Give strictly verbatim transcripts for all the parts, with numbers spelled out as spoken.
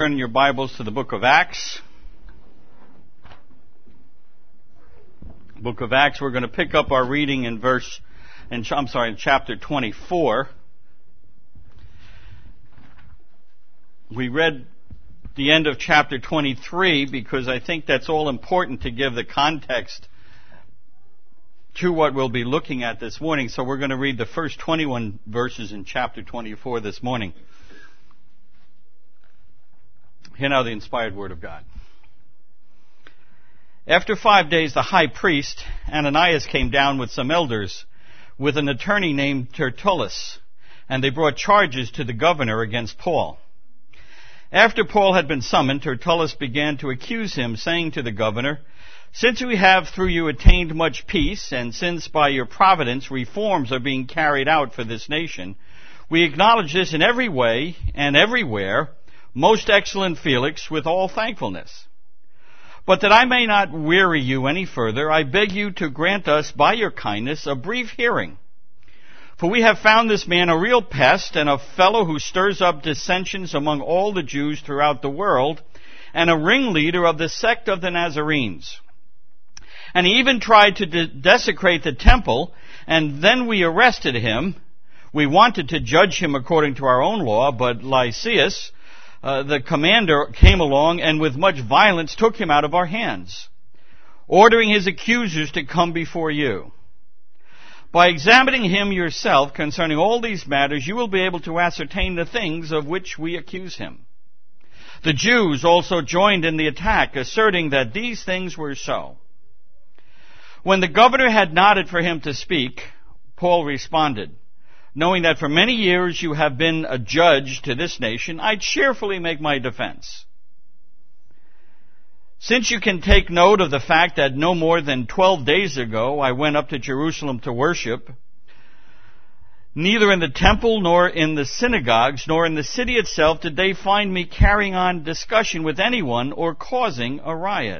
turn your Bibles to the book of Acts. Book of Acts, we're going to pick up our reading in verse, in, I'm sorry, in chapter twenty-four. We read the end of chapter twenty-three because I think that's all important to give the context to what we'll be looking at this morning. So we're going to read the first twenty-one verses in chapter twenty-four this morning. Hear now the inspired word of God. After five days, the high priest, Ananias, came down with some elders, with an attorney named Tertullus, and they brought charges to the governor against Paul. After Paul had been summoned, Tertullus began to accuse him, saying to the governor, "Since we have through you attained much peace, and since by your providence reforms are being carried out for this nation, we acknowledge this in every way and everywhere, most excellent Felix, with all thankfulness. But that I may not weary you any further, I beg you to grant us, by your kindness, a brief hearing. For we have found this man a real pest, and a fellow who stirs up dissensions among all the Jews throughout the world, and a ringleader of the sect of the Nazarenes. And he even tried to de- desecrate the temple, and then we arrested him. We wanted to judge him according to our own law, but Lysias, Uh, the commander, came along and with much violence took him out of our hands, ordering his accusers to come before you. By examining him yourself concerning all these matters, you will be able to ascertain the things of which we accuse him." The Jews also joined in the attack, asserting that these things were so. When the governor had nodded for him to speak, Paul responded, "Knowing that for many years you have been a judge to this nation, I cheerfully make my defense. Since you can take note of the fact that no more than twelve days ago I went up to Jerusalem to worship, neither in the temple nor in the synagogues nor in the city itself did they find me carrying on discussion with anyone or causing a riot.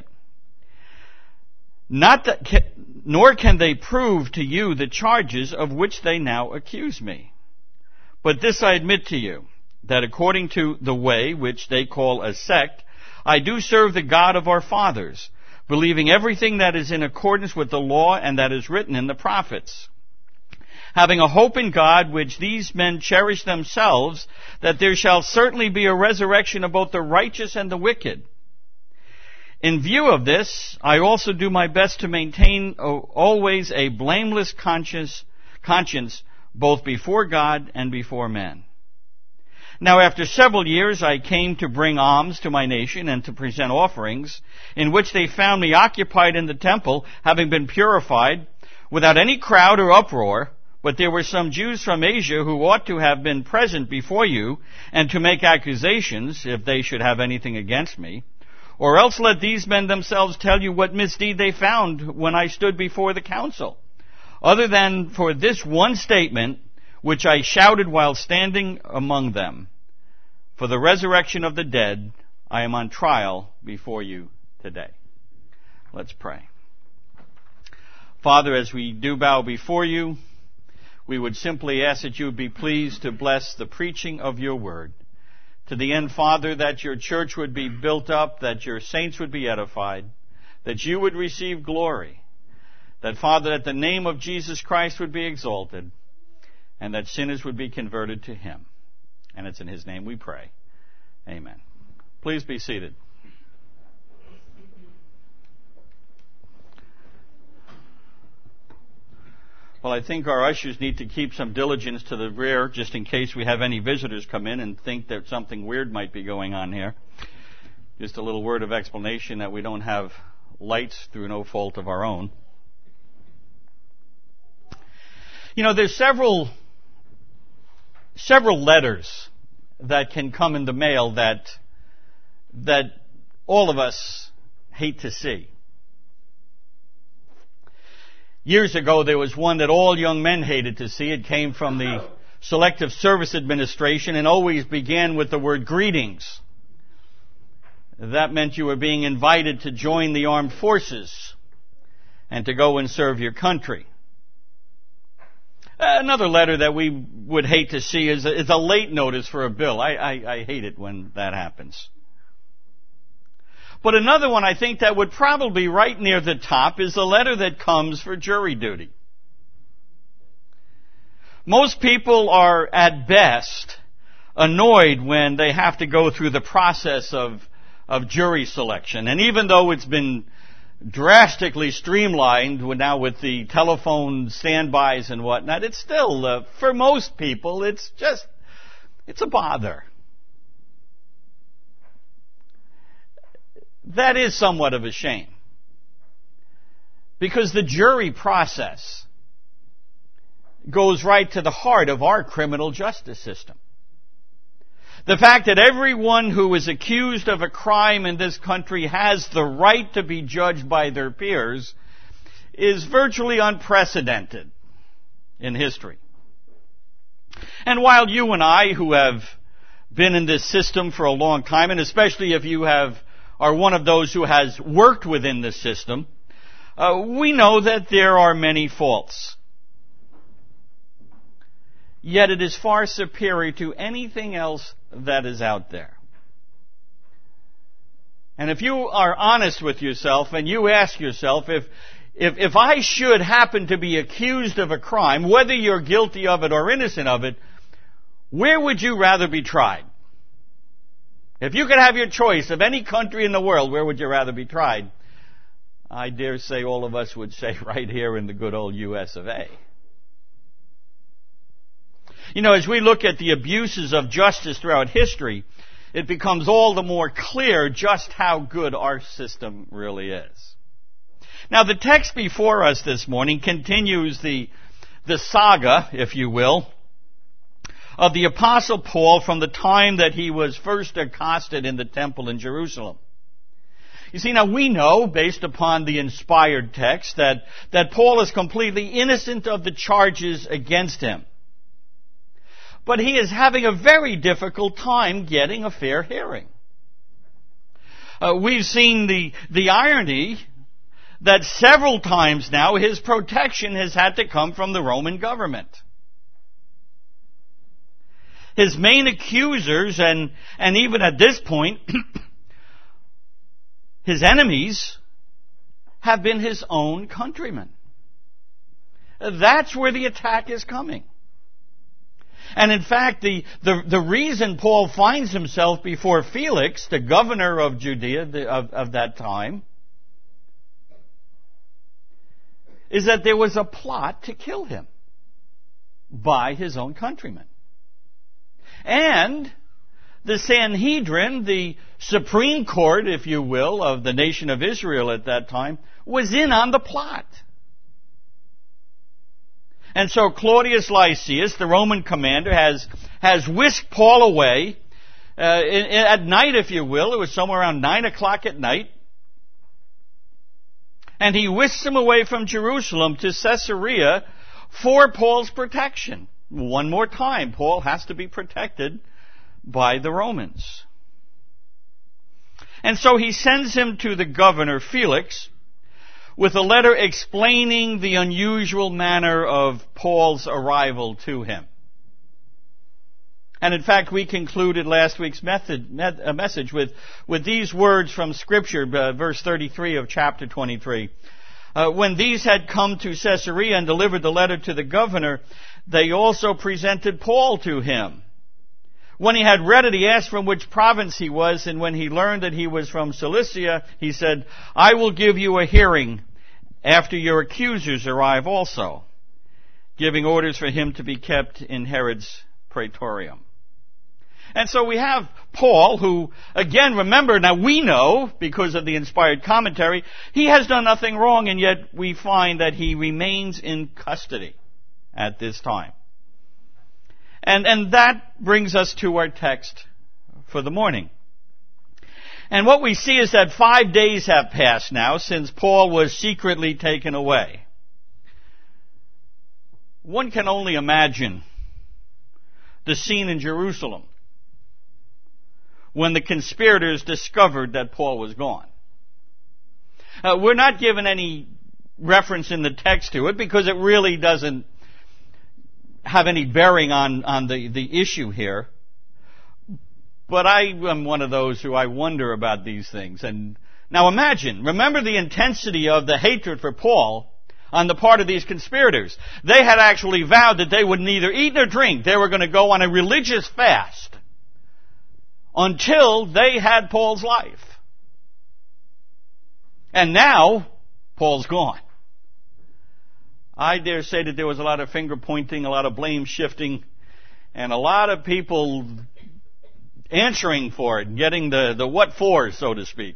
Not that, nor can they prove to you the charges of which they now accuse me. But this I admit to you, that according to the way which they call a sect, I do serve the God of our fathers, believing everything that is in accordance with the law and that is written in the prophets, having a hope in God which these men cherish themselves, that there shall certainly be a resurrection of both the righteous and the wicked. In view of this, I also do my best to maintain always a blameless conscience, conscience both before God and before men. Now after several years I came to bring alms to my nation and to present offerings, in which they found me occupied in the temple, having been purified, without any crowd or uproar. But there were some Jews from Asia who ought to have been present before you, and to make accusations, if they should have anything against me. Or else let these men themselves tell you what misdeed they found when I stood before the council. Other than for this one statement, which I shouted while standing among them, for the resurrection of the dead, I am on trial before you today." Let's pray. Father, as we do bow before you, we would simply ask that you would be pleased to bless the preaching of your word. To the end, Father, that your church would be built up, that your saints would be edified, that you would receive glory, that, Father, that the name of Jesus Christ would be exalted, and that sinners would be converted to him. And it's in his name we pray. Amen. Please be seated. Well, I think our ushers need to keep some diligence to the rear, just in case we have any visitors come in and think that something weird might be going on here. Just a little word of explanation that we don't have lights through no fault of our own. You know, there's several, several letters that can come in the mail that, that all of us hate to see. Years ago, there was one that all young men hated to see. It came from the Selective Service Administration and always began with the word greetings. That meant you were being invited to join the armed forces and to go and serve your country. Another letter that we would hate to see is a, is a late notice for a bill. I, I, I hate it when that happens. But another one I think that would probably be right near the top is the letter that comes for jury duty. Most people are at best annoyed when they have to go through the process of, of jury selection. And even though it's been drastically streamlined now with the telephone standbys and whatnot, it's still, uh, for most people, it's just, it's a bother. That is somewhat of a shame. Because the jury process goes right to the heart of our criminal justice system. The fact that everyone who is accused of a crime in this country has the right to be judged by their peers is virtually unprecedented in history. And while you and I, who have been in this system for a long time, and especially if you have are one of those who has worked within the system, uh, we know that there are many faults. Yet it is far superior to anything else that is out there. And if you are honest with yourself and you ask yourself, if, if, if I should happen to be accused of a crime, whether you're guilty of it or innocent of it, where would you rather be tried? If you could have your choice of any country in the world, where would you rather be tried? I dare say all of us would say right here in the good old U S of A. You know, as we look at the abuses of justice throughout history, it becomes all the more clear just how good our system really is. Now, the text before us this morning continues the, the saga, if you will, of the Apostle Paul from the time that he was first accosted in the temple in Jerusalem. You see, now we know, based upon the inspired text, that, that Paul is completely innocent of the charges against him. But he is having a very difficult time getting a fair hearing. Uh, we've seen the, the irony that several times now his protection has had to come from the Roman government. His main accusers, and, and even at this point, his enemies, have been his own countrymen. That's where the attack is coming. And in fact, the, the, the reason Paul finds himself before Felix, the governor of Judea the, of, of that time, is that there was a plot to kill him by his own countrymen. And the Sanhedrin, the Supreme Court, if you will, of the nation of Israel at that time, was in on the plot. And so Claudius Lysias, the Roman commander, has, has whisked Paul away uh, in, in, at night, if you will. It was somewhere around nine o'clock at night. And he whisks him away from Jerusalem to Caesarea for Paul's protection. One more time, Paul has to be protected by the Romans. And so he sends him to the governor, Felix, with a letter explaining the unusual manner of Paul's arrival to him. And in fact, we concluded last week's method, met, uh, message with, with these words from Scripture, uh, verse thirty-three of chapter twenty-three. Uh, when these had come to Caesarea and delivered the letter to the governor, they also presented Paul to him. When he had read it, he asked from which province he was, and when he learned that he was from Cilicia, he said, I will give you a hearing after your accusers arrive also, giving orders for him to be kept in Herod's praetorium. And so we have Paul, who, again, remember, now we know, because of the inspired commentary, he has done nothing wrong, and yet we find that he remains in custody at this time. And, and that brings us to our text for the morning. And what we see is that five days have passed now since Paul was secretly taken away. One can only imagine the scene in Jerusalem when the conspirators discovered that Paul was gone. Uh, we're not given any reference in the text to it because it really doesn't have any bearing on, on the, the issue here. But I am one of those who I wonder about these things. And Now imagine, remember the intensity of the hatred for Paul on the part of these conspirators. They had actually vowed that they would neither eat nor drink. They were going to go on a religious fast until they had Paul's life. And now, Paul's gone. I dare say that there was a lot of finger pointing, a lot of blame shifting, and a lot of people answering for it, getting the, the what for, so to speak.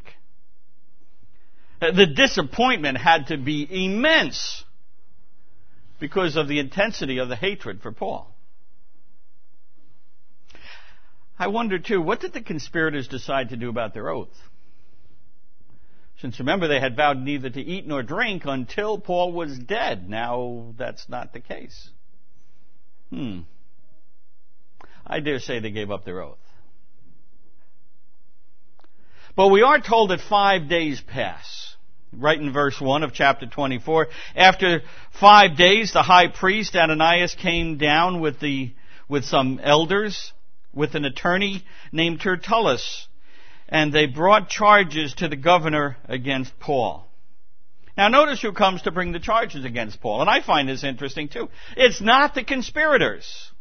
The disappointment had to be immense because of the intensity of the hatred for Paul. I wonder too, what did the conspirators decide to do about their oath? Since remember, they had vowed neither to eat nor drink until Paul was dead. Now, that's not the case. Hmm. I dare say they gave up their oath. But we are told that five days pass. Right in verse one of chapter twenty-four. After five days, the high priest Ananias came down with the with some elders, with an attorney named Tertullus, and they brought charges to the governor against Paul. Now notice who comes to bring the charges against Paul. And I find this interesting too. It's not the conspirators,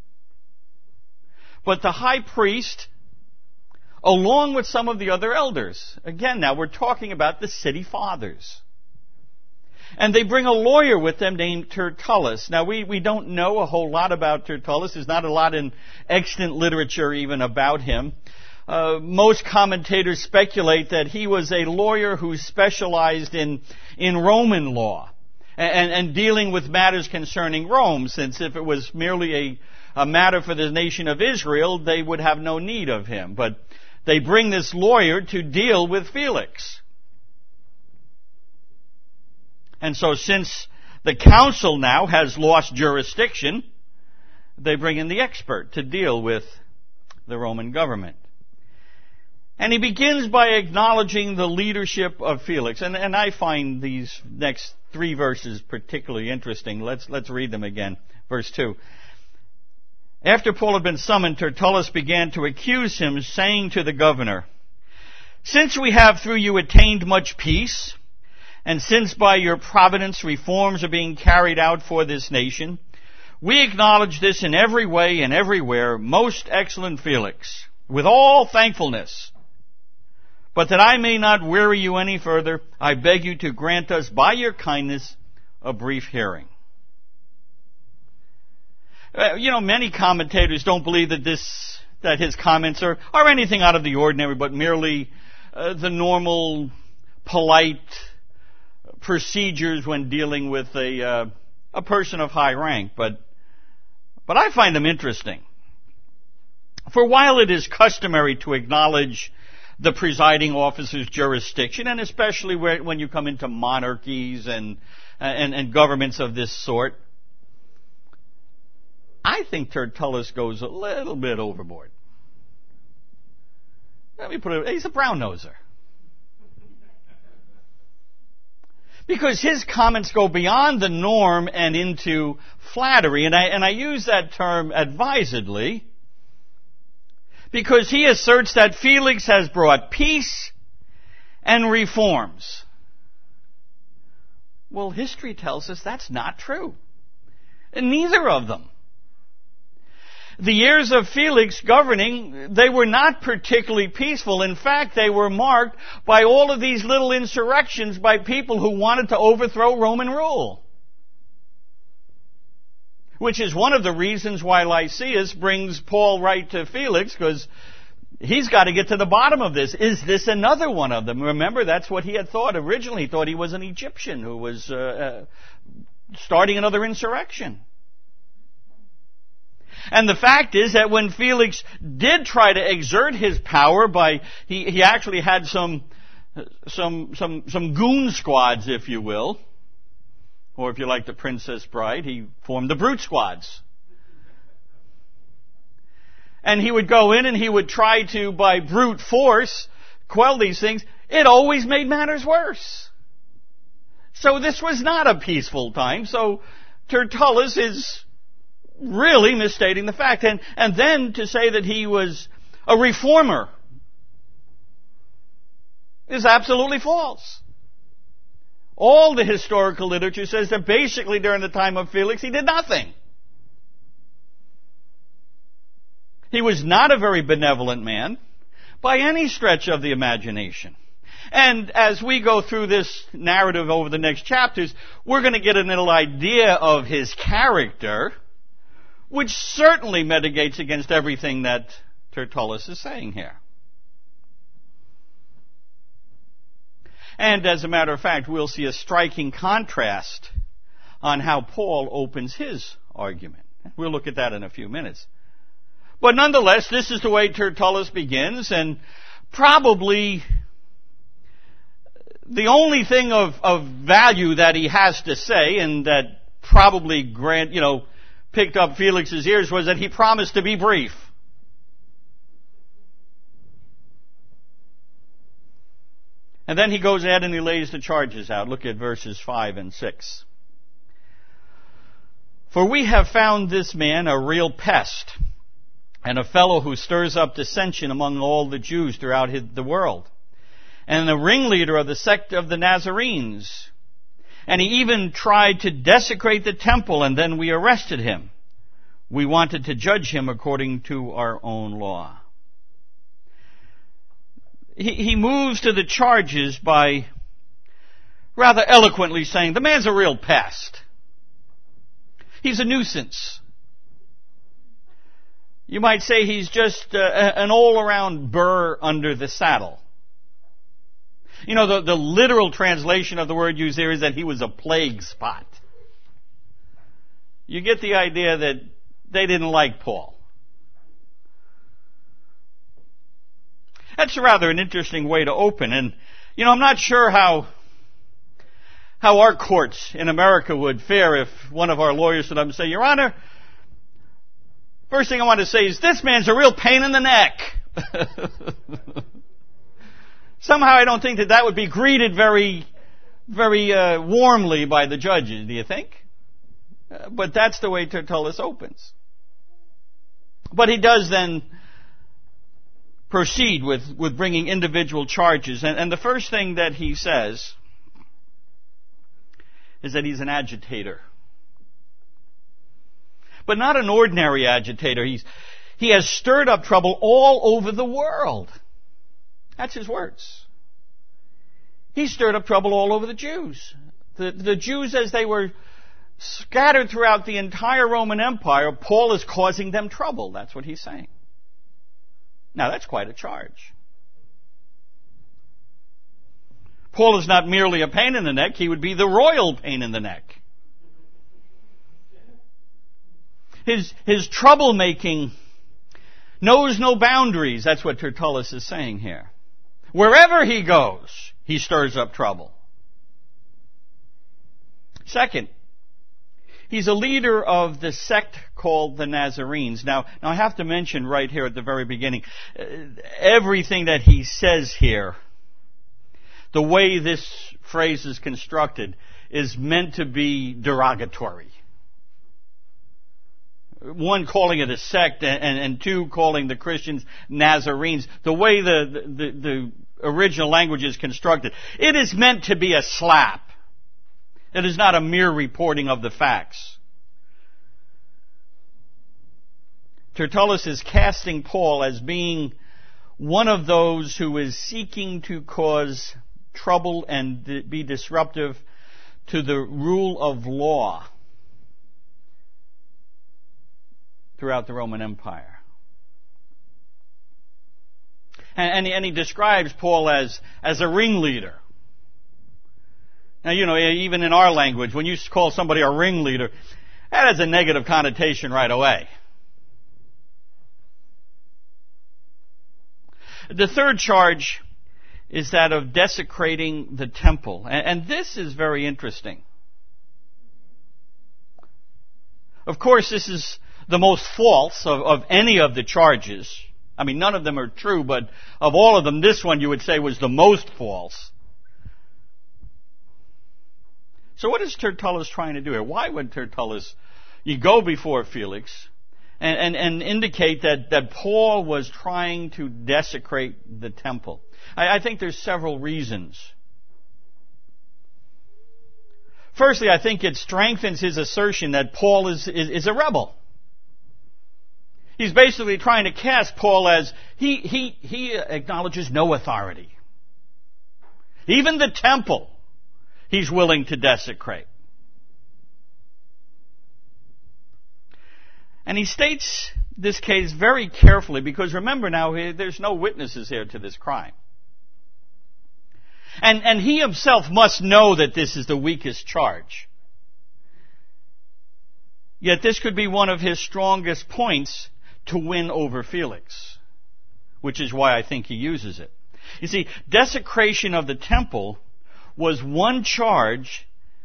but the high priest, along with some of the other elders. Again, now we're talking about the city fathers. And they bring a lawyer with them named Tertullus. Now we, we don't know a whole lot about Tertullus. There's not a lot in extant literature even about him. Uh, most commentators speculate that he was a lawyer who specialized in, in Roman law and, and dealing with matters concerning Rome, since if it was merely a, a matter for the nation of Israel, they would have no need of him. But they bring this lawyer to deal with Felix. And so since the council now has lost jurisdiction, they bring in the expert to deal with the Roman government. And he begins by acknowledging the leadership of Felix. And, and I find these next three verses particularly interesting. Let's, let's read them again. Verse two. After Paul had been summoned, Tertullus began to accuse him, saying to the governor, "Since we have through you attained much peace, and since by your providence reforms are being carried out for this nation, we acknowledge this in every way and everywhere, most excellent Felix, with all thankfulness. But that I may not weary you any further, I beg you to grant us by your kindness a brief hearing." Uh, you know, many commentators don't believe that this, that his comments are, are anything out of the ordinary, but merely uh, the normal, polite procedures when dealing with a uh, a person of high rank. But but I find them interesting. For while it is customary to acknowledge the presiding officer's jurisdiction, and especially where, when you come into monarchies and, and and governments of this sort, I think Tertullus goes a little bit overboard. Let me put it, he's a brown-noser. Because his comments go beyond the norm and into flattery, and I, and I use that term advisedly, because he asserts that Felix has brought peace and reforms. Well, history tells us that's not true. And neither of them. The years of Felix governing, they were not particularly peaceful. In fact, they were marked by all of these little insurrections by people who wanted to overthrow Roman rule. Which is one of the reasons why Lysias brings Paul right to Felix, because he's got to get to the bottom of this. Is this another one of them? Remember, that's what he had thought originally. He thought he was an Egyptian who was uh, uh, starting another insurrection. And the fact is that when Felix did try to exert his power by, he, he actually had some, some, some, some goon squads, if you will. Or if you like the Princess Bride, he formed the brute squads. And he would go in and he would try to, by brute force, quell these things. It always made matters worse. So this was not a peaceful time. So Tertullus is really misstating the fact. And, and then to say that he was a reformer. is absolutely false. All the historical literature says that basically during the time of Felix, he did nothing. He was not a very benevolent man by any stretch of the imagination. And as we go through this narrative over the next chapters, we're going to get a little idea of his character, which certainly mitigates against everything that Tertullus is saying here. And as a matter of fact, we'll see a striking contrast on how Paul opens his argument. We'll look at that in a few minutes. But nonetheless, this is the way Tertullus begins, and probably the only thing of, of value that he has to say, and that probably grant, you know, picked up Felix's ears, was that he promised to be brief. And then he goes ahead and he lays the charges out. Look at verses five and six. For we have found this man a real pest, and a fellow who stirs up dissension among all the Jews throughout the world, and the ringleader of the sect of the Nazarenes. And he even tried to desecrate the temple, and then we arrested him. We wanted to judge him according to our own law. He, he moves to the charges by rather eloquently saying, the man's a real pest. He's a nuisance. You might say he's just uh, an all-around burr under the saddle. You know, the, the literal translation of the word used there is that he was a plague spot. You get the idea that they didn't like Paul. That's rather an interesting way to open. And, you know, I'm not sure how how our courts in America would fare if one of our lawyers stood up and say, Your Honor, first thing I want to say is this man's a real pain in the neck. Somehow I don't think that that would be greeted very, very uh, warmly by the judges, do you think? Uh, but that's the way Tertullus opens. But he does then proceed with, with bringing individual charges. And, and the first thing that he says is that he's an agitator. But not an ordinary agitator. He's, he has stirred up trouble all over the world. That's his words. He stirred up trouble all over the Jews. The, the Jews, as they were scattered throughout the entire Roman Empire, Paul is causing them trouble. That's what he's saying. Now, that's quite a charge. Paul is not merely a pain in the neck. He would be the royal pain in the neck. His, his troublemaking knows no boundaries. That's what Tertullus is saying here. Wherever he goes, he stirs up trouble. Second, he's a leader of the sect called the Nazarenes. Now, now I have to mention right here at the very beginning, uh, everything that he says here, the way this phrase is constructed, is meant to be derogatory. One, calling it a sect, and, and two, calling the Christians Nazarenes. The way the, the, the original language is constructed, it is meant to be a slap. It is not a mere reporting of the facts. Tertullus is casting Paul as being one of those who is seeking to cause trouble and be disruptive to the rule of law throughout the Roman Empire. And, and, he, and he describes Paul as, as a ringleader. Now, you know, even in our language, when you call somebody a ringleader, that has a negative connotation right away. The third charge is that of desecrating the temple. And, and this is very interesting. Of course, this is the most false of, of any of the charges. I mean, none of them are true, but of all of them, this one you would say was the most false. So what is Tertullus trying to do here? Why would Tertullus, you go before Felix and, and, and indicate that, that Paul was trying to desecrate the temple? I, I think there's several reasons. Firstly, I think it strengthens his assertion that Paul is, is, is a rebel. He's basically trying to cast Paul as he, he, he acknowledges no authority. Even the temple, he's willing to desecrate. And he states this case very carefully because remember now, there's no witnesses here to this crime. And, and he himself must know that this is the weakest charge. Yet this could be one of his strongest points to win over Felix, which is why I think he uses it. You see, desecration of the temple was one charge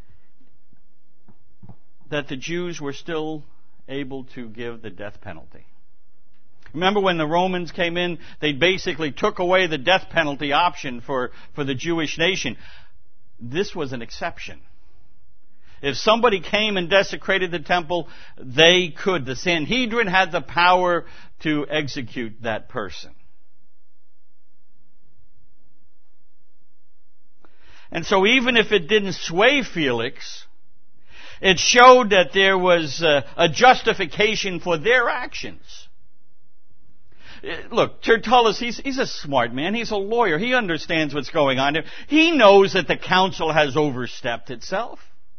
that the Jews were still able to give the death penalty. Remember when the Romans came in, they basically took away the death penalty option for, for the Jewish nation. This was an exception. If somebody came and desecrated the temple, they could. The Sanhedrin had the power to execute that person. And so even if it didn't sway Felix, it showed that there was a, a justification for their actions. Look, Tertullus, he's, he's a smart man. He's a lawyer. He understands what's going on there. He knows that the council has overstepped itself.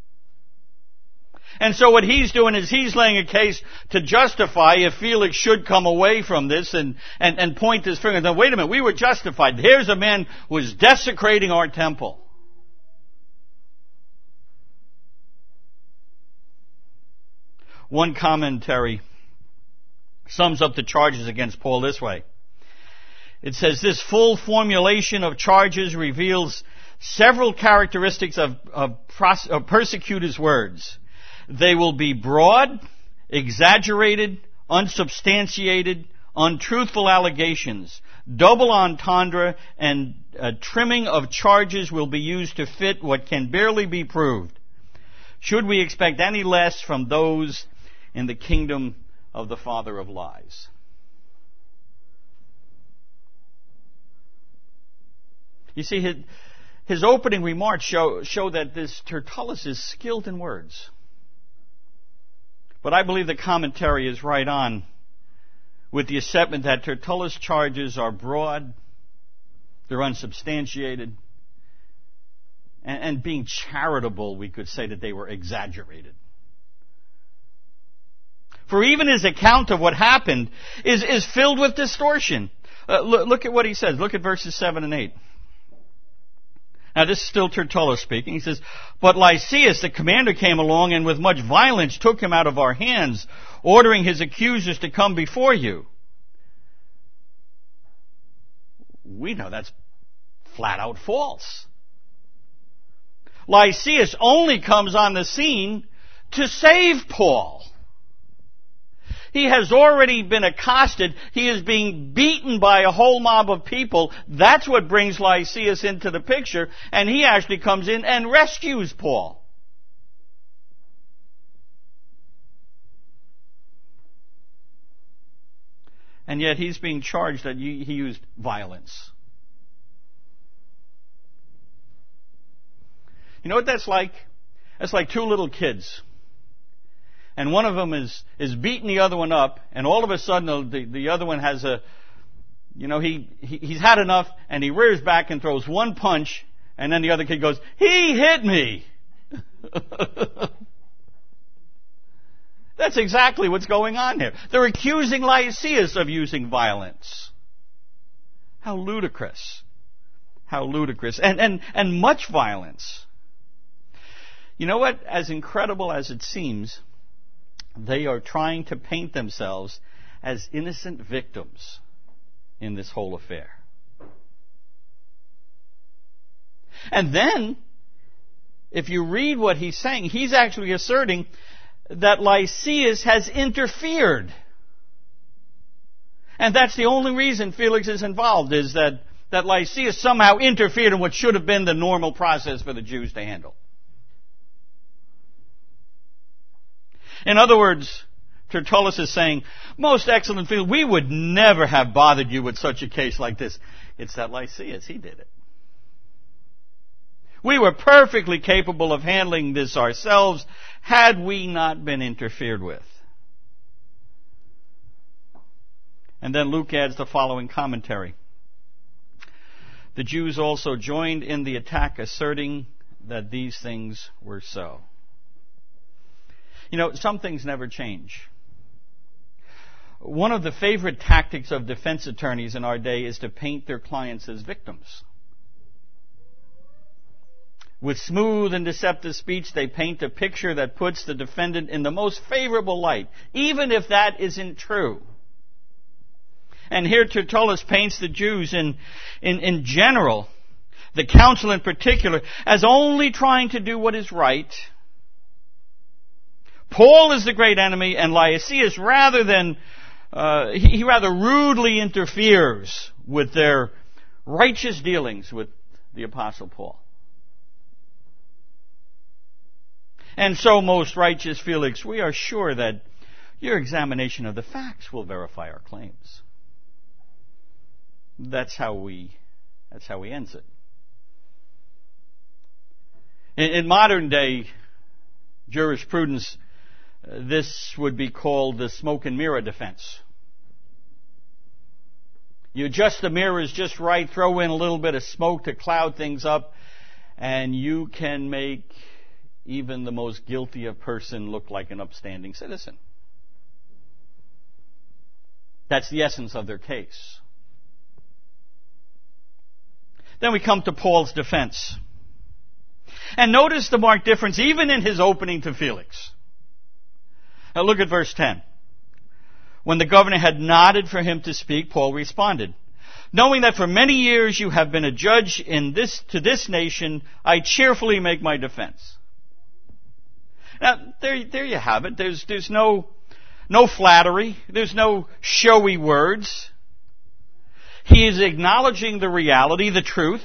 And so what he's doing is he's laying a case to justify if Felix should come away from this and, and, and point his finger. Now, wait a minute, we were justified. Here's a man who was desecrating our temple. One commentary sums up the charges against Paul this way. It says, this full formulation of charges reveals several characteristics of, of, pros, of persecutors' words. They will be broad, exaggerated, unsubstantiated, untruthful allegations. Double entendre and a trimming of charges will be used to fit what can barely be proved. Should we expect any less from those in the kingdom of the father of lies? You see, his, his opening remarks show, show that this Tertullus is skilled in words. But I believe the commentary is right on with the assessment that Tertullus' charges are broad, they're unsubstantiated, and, and being charitable, we could say that they were exaggerated. For even his account of what happened is, is filled with distortion. Uh, look, look at what he says. Look at verses seven and eight. Now this is still Tertullus speaking. He says, but Lysias, the commander, came along and with much violence took him out of our hands, ordering his accusers to come before you. We know that's flat out false. Lysias only comes on the scene to save Paul. He has already been accosted. He is being beaten by a whole mob of people. That's what brings Lysias into the picture. And he actually comes in and rescues Paul. And yet he's being charged that he used violence. You know what that's like? That's like two little kids. And one of them is, is beating the other one up, and all of a sudden the, the other one has a, you know, he, he he's had enough, and he rears back and throws one punch, and then the other kid goes, he hit me! That's exactly what's going on here. They're accusing Lysias of using violence. How ludicrous. How ludicrous. And, and, and much violence. You know what? As incredible as it seems, they are trying to paint themselves as innocent victims in this whole affair. And then, if you read what he's saying, he's actually asserting that Lysias has interfered. And that's the only reason Felix is involved, is that, that Lysias somehow interfered in what should have been the normal process for the Jews to handle. In other words, Tertullus is saying, most excellent Felix, we would never have bothered you with such a case like this. It's that Lysias, he did it. We were perfectly capable of handling this ourselves had we not been interfered with. And then Luke adds the following commentary. The Jews also joined in the attack, asserting that these things were so. You know, some things never change. One of the favorite tactics of defense attorneys in our day is to paint their clients as victims. With smooth and deceptive speech, they paint a picture that puts the defendant in the most favorable light, even if that isn't true. And here Tertullus paints the Jews in, in, in general, the council in particular, as only trying to do what is right. Paul is the great enemy, and Lysias, rather than, uh, he, he rather rudely interferes with their righteous dealings with the Apostle Paul. And so, most righteous Felix, we are sure that your examination of the facts will verify our claims. That's how we, that's how he ends it. In, in modern day jurisprudence, uh, this would be called the smoke and mirror defense. You adjust the mirrors just right, throw in a little bit of smoke to cloud things up, and you can make even the most guilty of person look like an upstanding citizen. That's the essence of their case. Then we come to Paul's defense. And notice the marked difference even in his opening to Felix. Now look at verse ten. When the governor had nodded for him to speak, Paul responded, "Knowing that for many years you have been a judge in this to this nation, I cheerfully make my defense." Now, there, there you have it. There's, there's no, no flattery. There's no showy words. He is acknowledging the reality, the truth.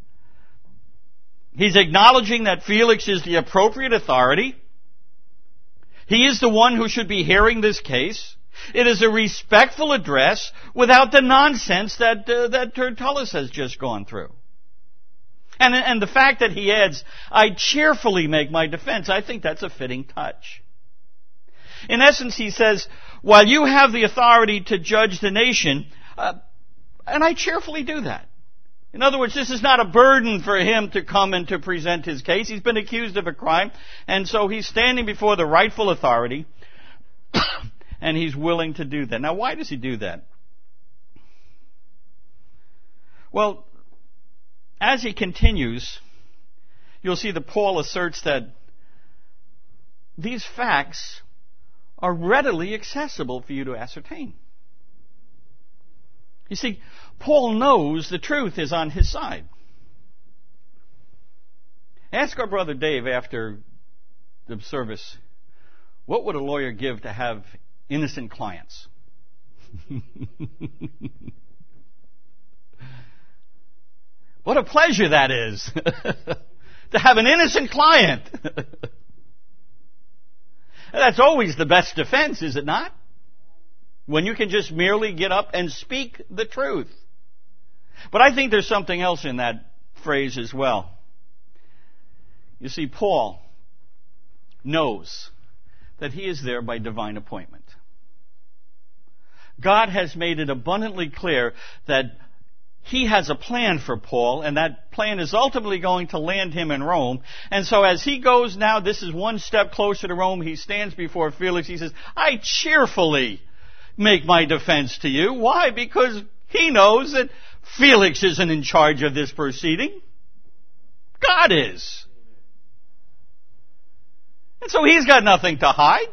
He's acknowledging that Felix is the appropriate authority. He is the one who should be hearing this case. It is a respectful address without the nonsense that, uh, that Tertullus has just gone through. And, and the fact that he adds, "I cheerfully make my defense," I think that's a fitting touch. In essence, he says, while you have the authority to judge the nation, uh, and I cheerfully do that. In other words, this is not a burden for him to come and to present his case. He's been accused of a crime, and so he's standing before the rightful authority, and he's willing to do that. Now, why does he do that? Well, as he continues, you'll see that Paul asserts that these facts are readily accessible for you to ascertain. You see, Paul knows the truth is on his side. Ask our brother Dave after the service, what would a lawyer give to have innocent clients? What a pleasure that is, to have an innocent client. That's always the best defense, is it not? When you can just merely get up and speak the truth. But I think there's something else in that phrase as well. You see, Paul knows that he is there by divine appointment. God has made it abundantly clear that he has a plan for Paul, and that plan is ultimately going to land him in Rome. And so as he goes now, this is one step closer to Rome, he stands before Felix. He says, "I cheerfully make my defense to you." Why? Because he knows that Felix isn't in charge of this proceeding. God is. And so he's got nothing to hide.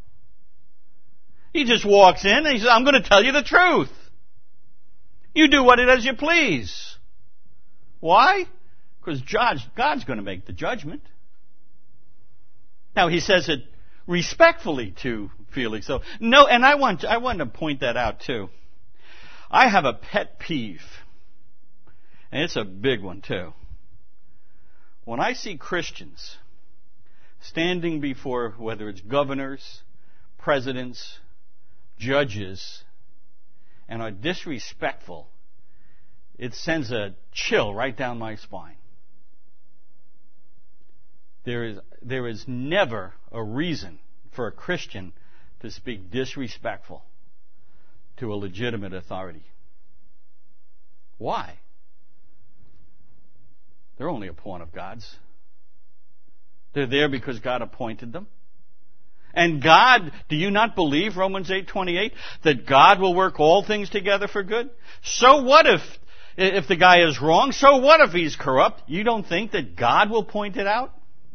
He just walks in and he says, "I'm going to tell you the truth. You do what it as you please." Why? Because God's going to make the judgment. Now, he says it respectfully to Felix. So, no, and I want to, I want to point that out too. I have a pet peeve, and it's a big one too. When I see Christians standing before, whether it's governors, presidents, judges, and are disrespectful, it sends a chill right down my spine. There is, there is never a reason for a Christian to speak disrespectful to a legitimate authority. Why? They're only a pawn of God's. They're there because God appointed them. And God, do you not believe, Romans eight twenty-eight, that God will work all things together for good? So what if, if the guy is wrong? So what if he's corrupt? You don't think that God will point it out?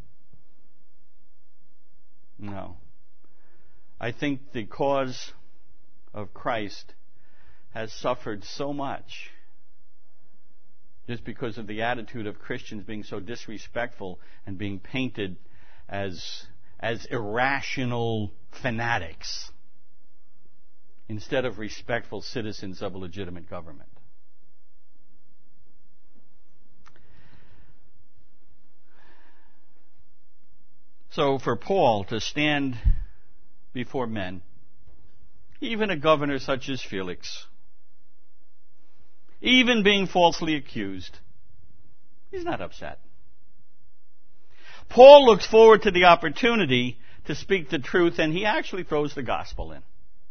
No. I think the cause of Christ has suffered so much just because of the attitude of Christians being so disrespectful and being painted as, as irrational fanatics instead of respectful citizens of a legitimate government. So for Paul to stand before men, even a governor such as Felix, even being falsely accused, he's not upset. Paul looks forward to the opportunity to speak the truth, and he actually throws the gospel in.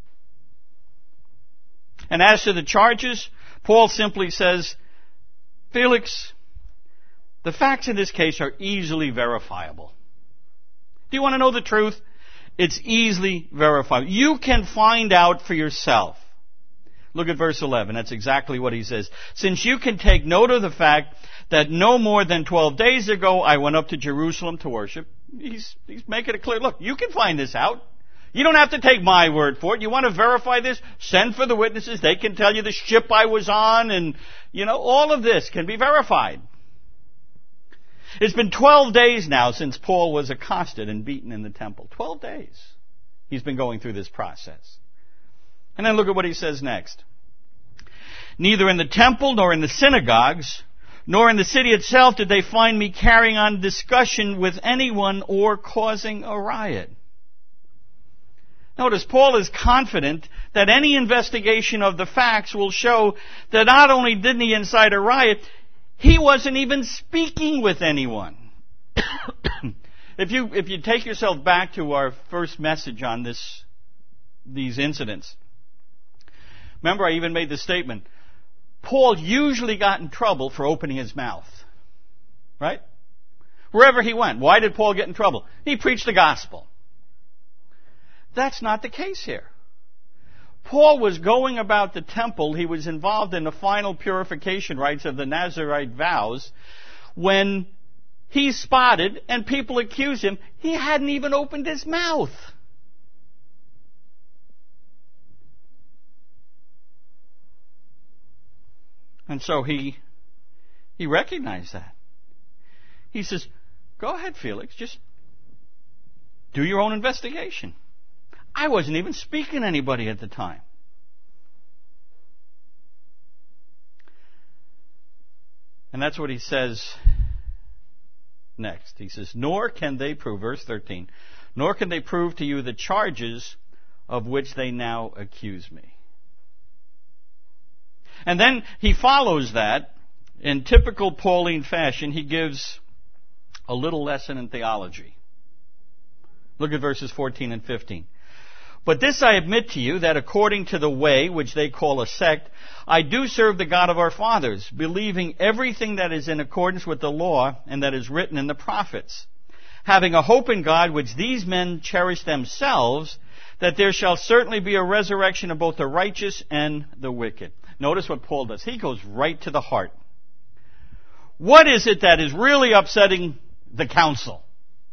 And as to the charges, Paul simply says, Felix, the facts in this case are easily verifiable. Do you want to know the truth? It's easily verifiable. You can find out for yourself. Look at verse eleven. That's exactly what he says. Since you can take note of the fact that no more than twelve days ago I went up to Jerusalem to worship. He's, he's making it clear. Look, you can find this out. You don't have to take my word for it. You want to verify this? Send for the witnesses. They can tell you the ship I was on, and, you know, all of this can be verified. It's been twelve days now since Paul was accosted and beaten in the temple. Twelve days. He's been going through this process. And then look at what he says next. Neither in the temple nor in the synagogues nor in the city itself did they find me carrying on discussion with anyone or causing a riot. Notice, Paul is confident that any investigation of the facts will show that not only didn't he incite a riot, he wasn't even speaking with anyone. If you, if you take yourself back to our first message on this, these incidents, remember I even made the statement, Paul usually got in trouble for opening his mouth. Right? Wherever he went. Why did Paul get in trouble? He preached the gospel. That's not the case here. Paul was going about the temple. He was involved in the final purification rites of the Nazirite vows when he's spotted and people accuse him. He hadn't even opened his mouth. And so he he recognized that. He says, go ahead, Felix, just do your own investigation. I wasn't even speaking to anybody at the time. And that's what he says next. He says, nor can they prove, verse thirteen, nor can they prove to you the charges of which they now accuse me. And then he follows that in typical Pauline fashion. He gives a little lesson in theology. Look at verses fourteen and fifteen. But this I admit to you, that according to the way, which they call a sect, I do serve the God of our fathers, believing everything that is in accordance with the law and that is written in the prophets, having a hope in God which these men cherish themselves, that there shall certainly be a resurrection of both the righteous and the wicked. Notice what Paul does. He goes right to the heart. What is it that is really upsetting the council?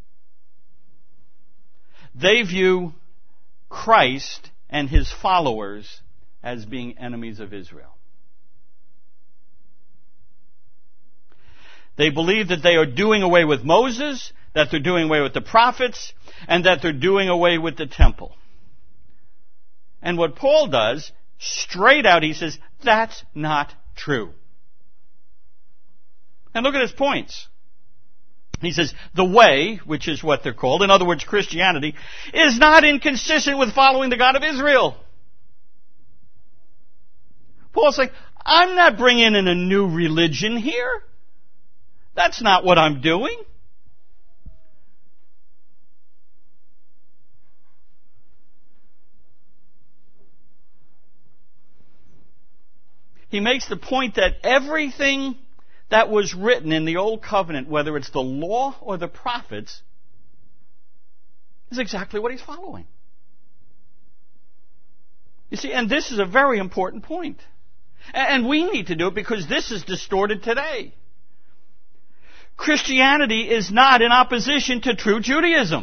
They view Christ and his followers as being enemies of Israel. They believe that they are doing away with Moses, that they're doing away with the prophets, and that they're doing away with the temple. And what Paul does, straight out, he says, that's not true. And look at his points. He says, the way, which is what they're called, in other words, Christianity, is not inconsistent with following the God of Israel. Paul's like, I'm not bringing in a new religion here. That's not what I'm doing. He makes the point that everything that was written in the Old Covenant, whether it's the law or the prophets, is exactly what he's following. You see, and this is a very important point. And we need to do it because this is distorted today. Christianity is not in opposition to true Judaism.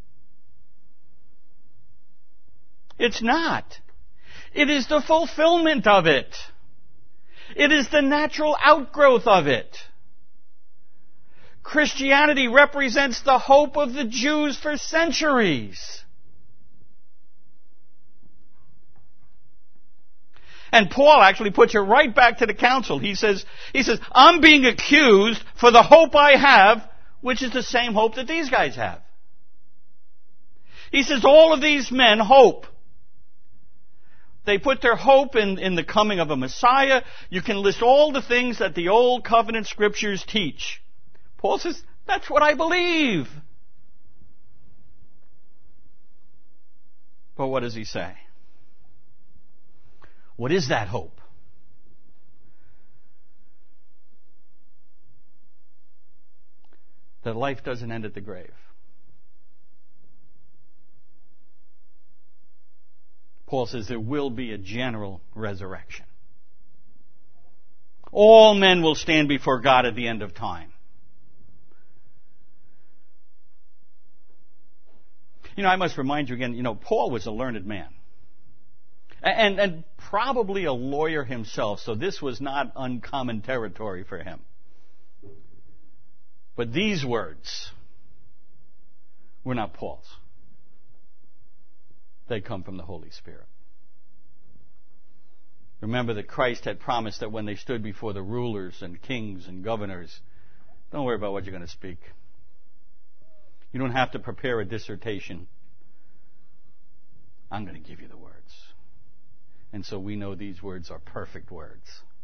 It's not. It is the fulfillment of it. It is the natural outgrowth of it. Christianity represents the hope of the Jews for centuries. And Paul actually puts it right back to the council. He says, he says, I'm being accused for the hope I have, which is the same hope that these guys have. He says all of these men hope. They put their hope in, in the coming of a Messiah. You can list all the things that the Old Covenant Scriptures teach. Paul says, that's what I believe. But what does he say? What is that hope? That life doesn't end at the grave. Paul says there will be a general resurrection. All men will stand before God at the end of time. You know, I must remind you again, you know, Paul was a learned man. And, and probably a lawyer himself, so this was not uncommon territory for him. But these words were not Paul's. They come from the Holy Spirit. Remember that Christ had promised that when they stood before the rulers and kings and governors, don't worry about what you're going to speak. You don't have to prepare a dissertation. I'm going to give you the words. And so we know these words are perfect words.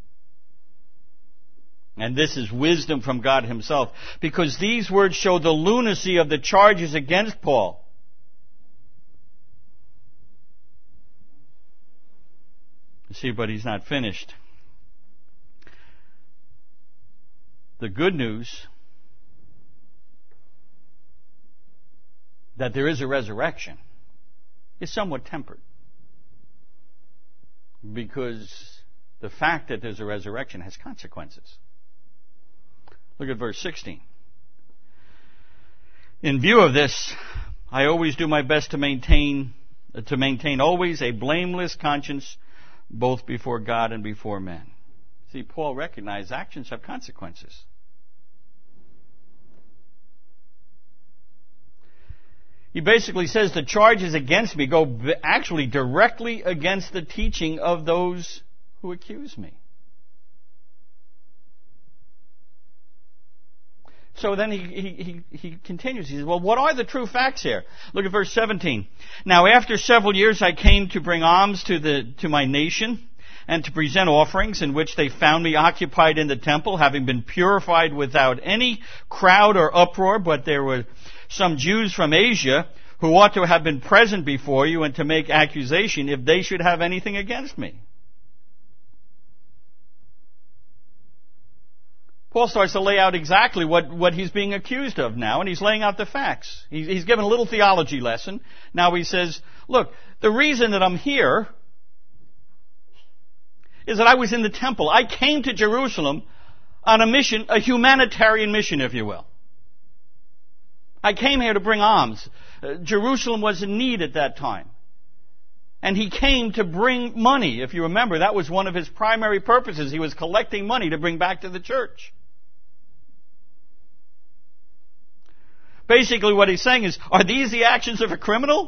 And this is wisdom from God Himself, because these words show the lunacy of the charges against Paul. You see, but he's not finished. The good news that there is a resurrection is somewhat tempered. Because the fact that there's a resurrection has consequences. Look at verse sixteen. In view of this, I always do my best to maintain to maintain always a blameless conscience, both before God and before men. See, Paul recognized actions have consequences. He basically says the charges against me go actually directly against the teaching of those who accuse me. So then he, he, he, he continues. He says, well, what are the true facts here? Look at verse seventeen. Now after several years I came to bring alms to the to my nation and to present offerings, in which they found me occupied in the temple, having been purified without any crowd or uproar, but there were some Jews from Asia who ought to have been present before you and to make accusation if they should have anything against me. Paul starts to lay out exactly what, what he's being accused of now, and he's laying out the facts. He's, he's given a little theology lesson. Now he says, look, the reason that I'm here is that I was in the temple. I came to Jerusalem on a mission, a humanitarian mission, if you will. I came here to bring alms. Uh, Jerusalem was in need at that time. And he came to bring money. If you remember, that was one of his primary purposes. He was collecting money to bring back to the church. Basically what he's saying is, are these the actions of a criminal?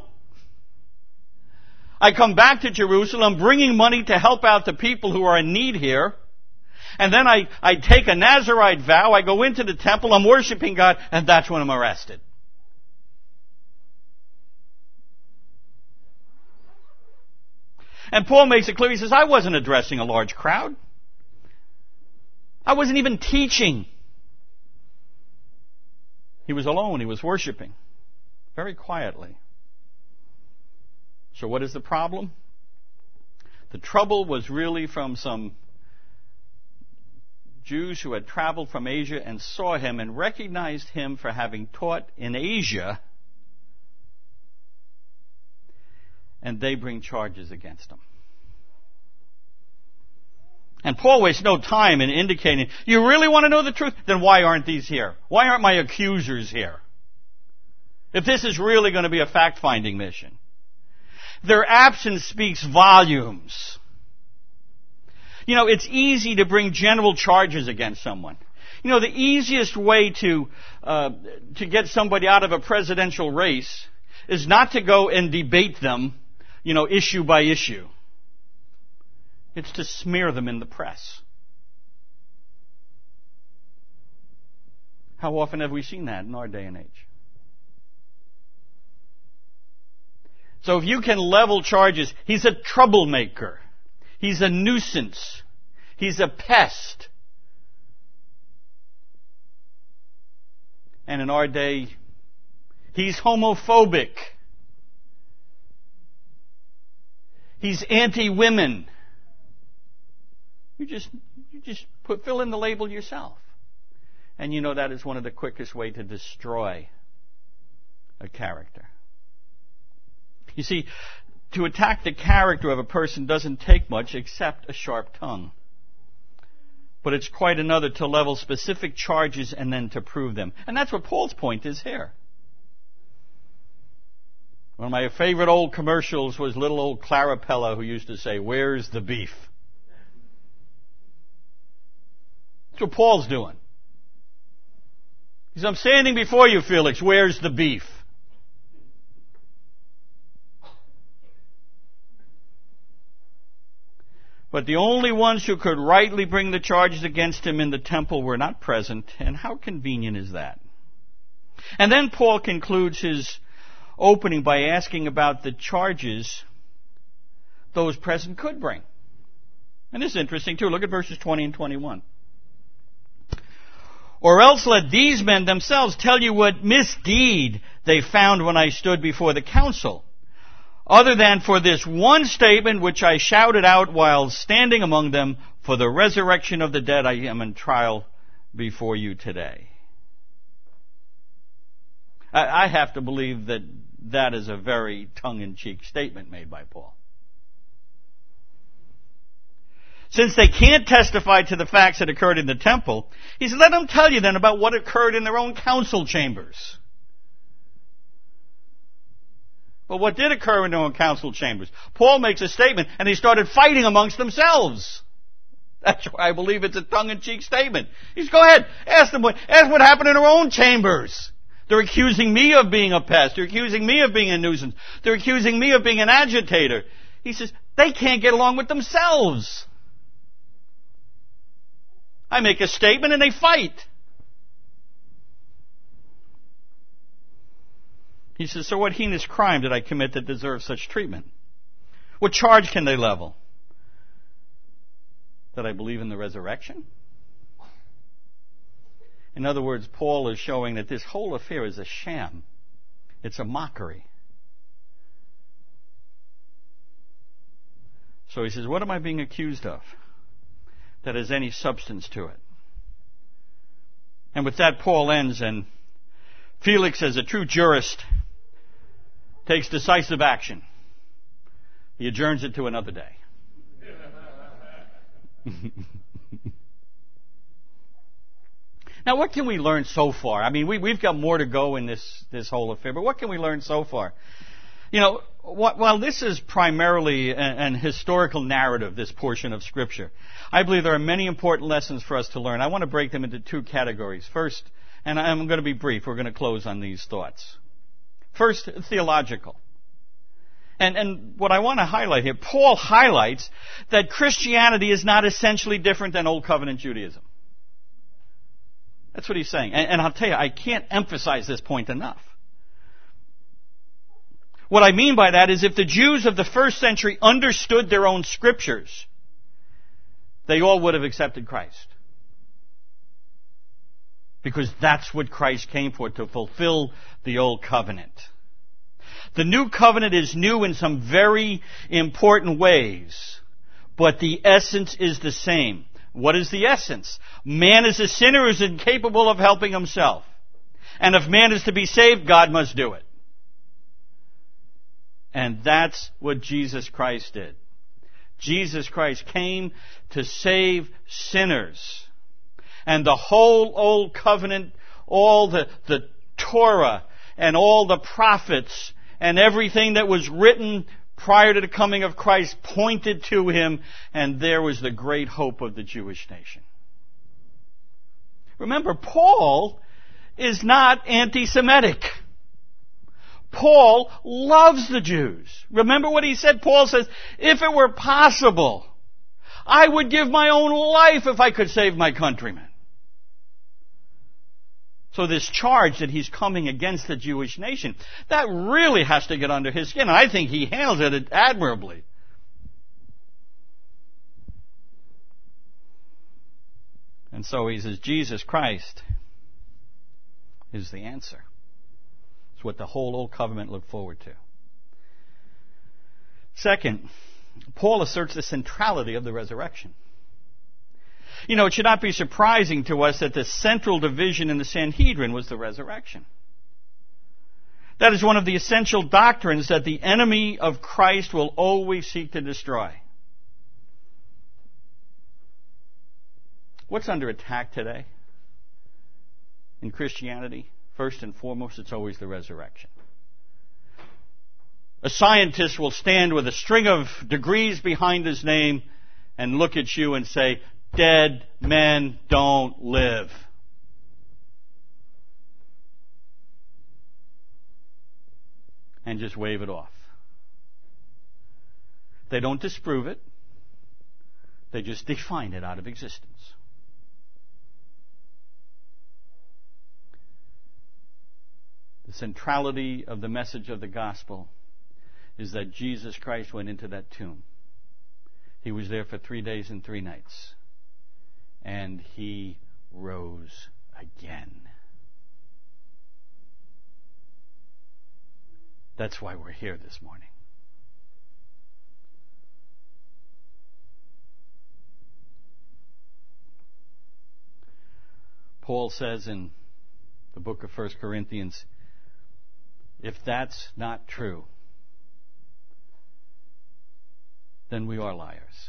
I come back to Jerusalem bringing money to help out the people who are in need here. And then I, I take a Nazirite vow, I go into the temple, I'm worshiping God, and that's when I'm arrested. And Paul makes it clear, he says, I wasn't addressing a large crowd. I wasn't even teaching. He was alone. He was worshiping very quietly. So what is the problem? The trouble was really from some Jews who had traveled from Asia and saw him and recognized him for having taught in Asia, and they bring charges against him. And Paul wastes no time in indicating, you really want to know the truth? Then why aren't these here? Why aren't my accusers here? If this is really going to be a fact-finding mission. Their absence speaks volumes. You know, it's easy to bring general charges against someone. You know, the easiest way to uh, to get somebody out of a presidential race is not to go and debate them, you know, issue by issue. It's to smear them in the press. How often have we seen that in our day and age? So if you can level charges, he's a troublemaker. He's a nuisance. He's a pest. And in our day, he's homophobic. He's anti-women. You just, you just put, fill in the label yourself. And you know that is one of the quickest ways to destroy a character. You see, to attack the character of a person doesn't take much except a sharp tongue. But it's quite another to level specific charges and then to prove them. And that's what Paul's point is here. One of my favorite old commercials was little old Clara Pella, who used to say, "Where's the beef?" That's what Paul's doing. He says, I'm standing before you, Felix. Where's the beef? But the only ones who could rightly bring the charges against him in the temple were not present, and how convenient is that? And then Paul concludes his opening by asking about the charges those present could bring. And this is interesting too. Look at verses twenty and twenty-one. Or else let these men themselves tell you what misdeed they found when I stood before the council, other than for this one statement which I shouted out while standing among them, for the resurrection of the dead I am in trial before you today. I, I have to believe that that is a very tongue-in-cheek statement made by Paul. Since they can't testify to the facts that occurred in the temple, he said, let them tell you then about what occurred in their own council chambers. But what did occur in their own council chambers? Paul makes a statement, and they started fighting amongst themselves. That's why I believe it's a tongue-in-cheek statement. He says, go ahead, ask them what, ask what happened in their own chambers. They're accusing me of being a pest. They're accusing me of being a nuisance. They're accusing me of being an agitator. He says, they can't get along with themselves. I make a statement and they fight. He says, so what heinous crime did I commit that deserves such treatment? What charge can they level? That I believe in the resurrection? In other words, Paul is showing that this whole affair is a sham. It's a mockery. So he says, what am I being accused of that has any substance to it? And with that, Paul ends, and Felix, as a true jurist, takes decisive action. He adjourns it to another day. Now, what can we learn so far? I mean, we, we've got more to go in this, this whole affair, but what can we learn so far? You know, what, while this is primarily an, an historical narrative, this portion of Scripture, I believe there are many important lessons for us to learn. I want to break them into two categories. First, and I'm going to be brief, we're going to close on these thoughts. First, theological. And, and what I want to highlight here, Paul highlights that Christianity is not essentially different than Old Covenant Judaism. That's what he's saying. And, and I'll tell you, I can't emphasize this point enough. What I mean by that is if the Jews of the first century understood their own scriptures, they all would have accepted Christ. Because that's what Christ came for, to fulfill the old covenant. The new covenant is new in some very important ways, but the essence is the same. What is the essence? Man is a sinner who is incapable of helping himself. And if man is to be saved, God must do it. And that's what Jesus Christ did. Jesus Christ came to save sinners. And the whole Old Covenant, all the, the Torah, and all the prophets, and everything that was written prior to the coming of Christ pointed to Him, and there was the great hope of the Jewish nation. Remember, Paul is not anti-Semitic. Paul loves the Jews. Remember what he said? Paul says, if it were possible, I would give my own life if I could save my countrymen. So this charge that he's coming against the Jewish nation, that really has to get under his skin. I think he handles it admirably. And so he says, Jesus Christ is the answer. It's what the whole Old Covenant looked forward to. Second, Paul asserts the centrality of the resurrection. You know, it should not be surprising to us that the central division in the Sanhedrin was the resurrection. That is one of the essential doctrines that the enemy of Christ will always seek to destroy. What's under attack today in Christianity? First and foremost, it's always the resurrection. A scientist will stand with a string of degrees behind his name and look at you and say, dead men don't live. And just wave it off. They don't disprove it. They just define it out of existence. The centrality of the message of the gospel is that Jesus Christ went into that tomb. He was there for three days and three nights. And He rose again. That's why we're here this morning. Paul says in the book of First Corinthians, if that's not true, then we are liars.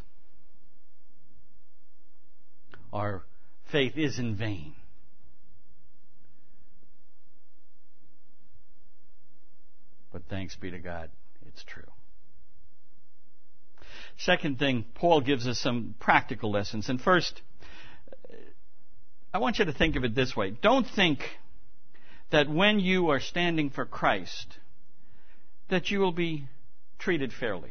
Our faith is in vain. But thanks be to God, it's true. Second thing, Paul gives us some practical lessons. And first, I want you to think of it this way. Don't think that when you are standing for Christ, that you will be treated fairly.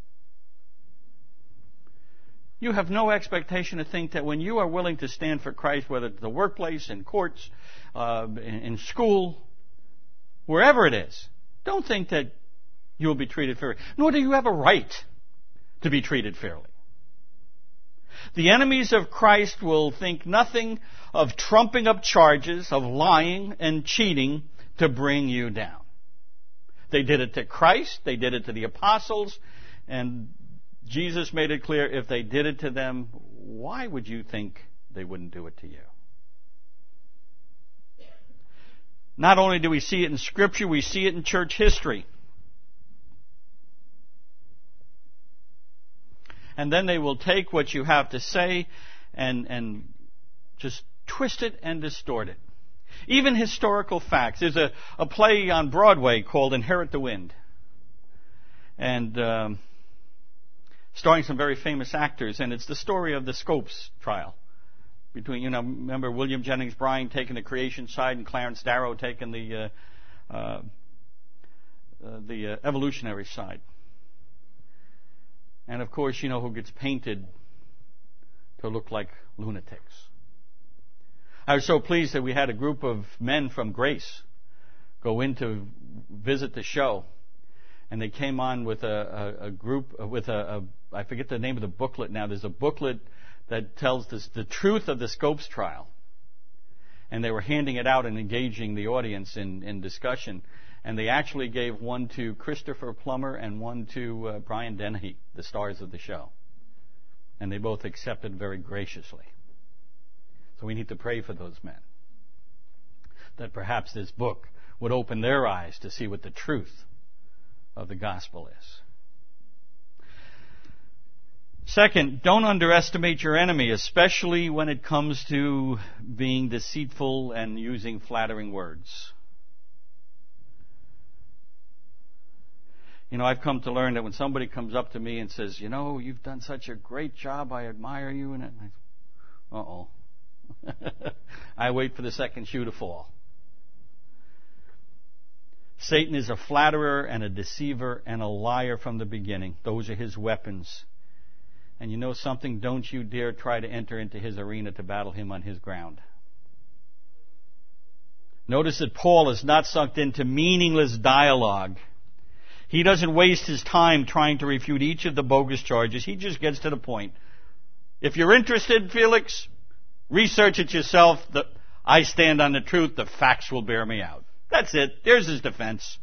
You have no expectation to think that when you are willing to stand for Christ, whether it's the workplace, in courts, uh, in, in school, wherever it is, don't think that you will be treated fairly. Nor do you have a right to be treated fairly. The enemies of Christ will think nothing of trumping up charges of lying and cheating to bring you down. They did it to Christ, they did it to the apostles, and Jesus made it clear, if they did it to them, why would you think they wouldn't do it to you? Not only do we see it in Scripture, we see it in church history. And then they will take what you have to say and, and just twist it and distort it. Even historical facts. There's a, a play on Broadway called Inherit the Wind. And um, starring some very famous actors. And it's the story of the Scopes trial. Between, you know, remember William Jennings Bryan taking the creation side and Clarence Darrow taking the, uh, uh, uh, the uh, evolutionary side. And of course, you know who gets painted to look like lunatics. I was so pleased that we had a group of men from Grace go in to visit the show. And they came on with a, a, a group, with a, a, I forget the name of the booklet now. There's a booklet that tells this, the truth of the Scopes trial. and they were handing it out and engaging the audience in, in discussion. And they actually gave one to Christopher Plummer and one to uh, Brian Dennehy, the stars of the show. And they both accepted very graciously. So we need to pray for those men, that perhaps this book would open their eyes to see what the truth of the gospel is. Second, don't underestimate your enemy, especially when it comes to being deceitful and using flattering words. You know, I've come to learn that when somebody comes up to me and says, you know, you've done such a great job, I admire you, and I, uh-oh. I wait for the second shoe to fall. Satan is a flatterer and a deceiver and a liar from the beginning. Those are his weapons. And you know something? Don't you dare try to enter into his arena to battle him on his ground. Notice that Paul is not sucked into meaningless dialogue. He doesn't waste his time trying to refute each of the bogus charges. He just gets to the point. If you're interested, Felix, research it yourself. The, I stand on the truth. The facts will bear me out. That's it. There's his defense.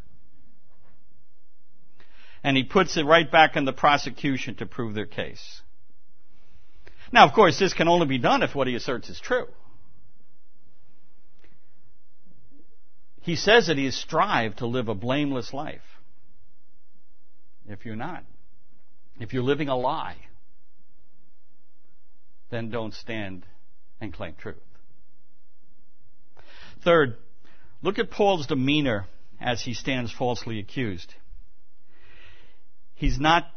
And he puts it right back on the prosecution to prove their case. Now, of course, this can only be done if what he asserts is true. He says that he has strived to live a blameless life. If you're not, if you're living a lie, then don't stand and claim truth. Third, look at Paul's demeanor as he stands falsely accused. He's not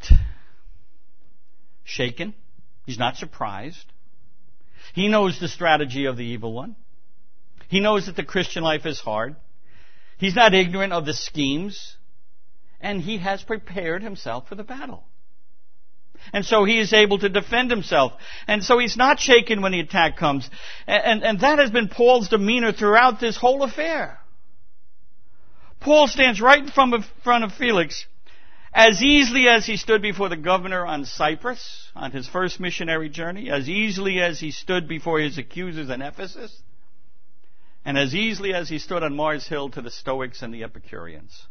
shaken. He's not surprised. He knows the strategy of the evil one. He knows that the Christian life is hard. He's not ignorant of the schemes. And he has prepared himself for the battle. And so he is able to defend himself. And so he's not shaken when the attack comes. And, and, and that has been Paul's demeanor throughout this whole affair. Paul stands right in front of, front of Felix as easily as he stood before the governor on Cyprus on his first missionary journey, as easily as he stood before his accusers in Ephesus, and as easily as he stood on Mars Hill to the Stoics and the Epicureans.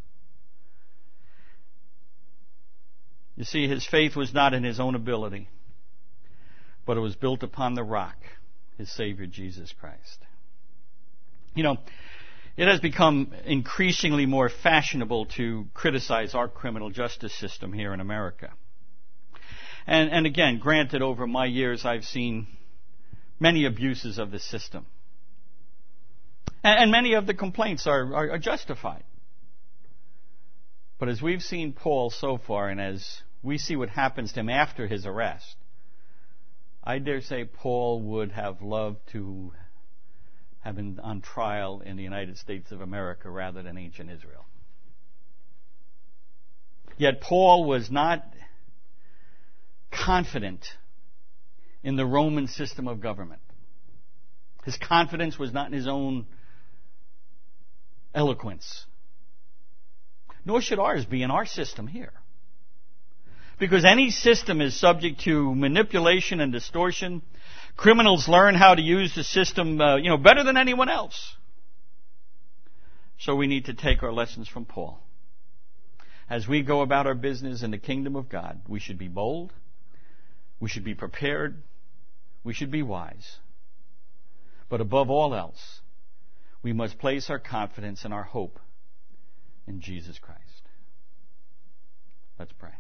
You see, his faith was not in his own ability, but it was built upon the rock, his Savior, Jesus Christ. You know, it has become increasingly more fashionable to criticize our criminal justice system here in America. And, and again, granted, over my years, I've seen many abuses of the system. And, and many of the complaints are, are, are justified. But as we've seen Paul so far, and as we see what happens to him after his arrest, I dare say Paul would have loved to have been on trial in the United States of America rather than ancient Israel. Yet Paul was not confident in the Roman system of government. His confidence was not in his own eloquence. Nor should ours be in our system here. Because any system is subject to manipulation and distortion. Criminals learn how to use the system, uh, you know, better than anyone else. So we need to take our lessons from Paul. As we go about our business in the kingdom of God, we should be bold. We should be prepared. We should be wise. But above all else, we must place our confidence and our hope in Jesus Christ. Let's pray.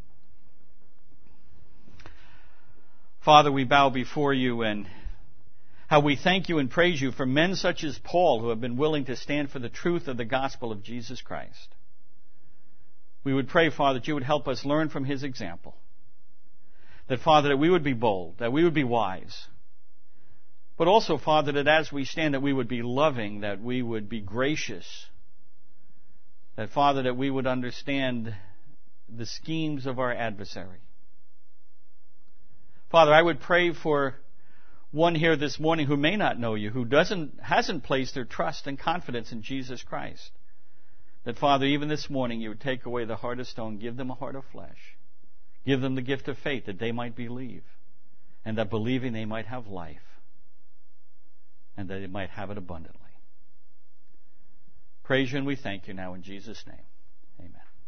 Father, we bow before you, and how we thank you and praise you for men such as Paul who have been willing to stand for the truth of the gospel of Jesus Christ. We would pray, Father, that you would help us learn from his example. That, Father, that we would be bold, that we would be wise. But also, Father, that as we stand, that we would be loving, that we would be gracious. That, Father, that we would understand the schemes of our adversary. Father, I would pray for one here this morning who may not know you, who doesn't, hasn't placed their trust and confidence in Jesus Christ. That, Father, even this morning you would take away the heart of stone, give them a heart of flesh. Give them the gift of faith that they might believe, and that believing they might have life. and that they might have it abundantly. Praise you and we thank you now in Jesus' name. Amen.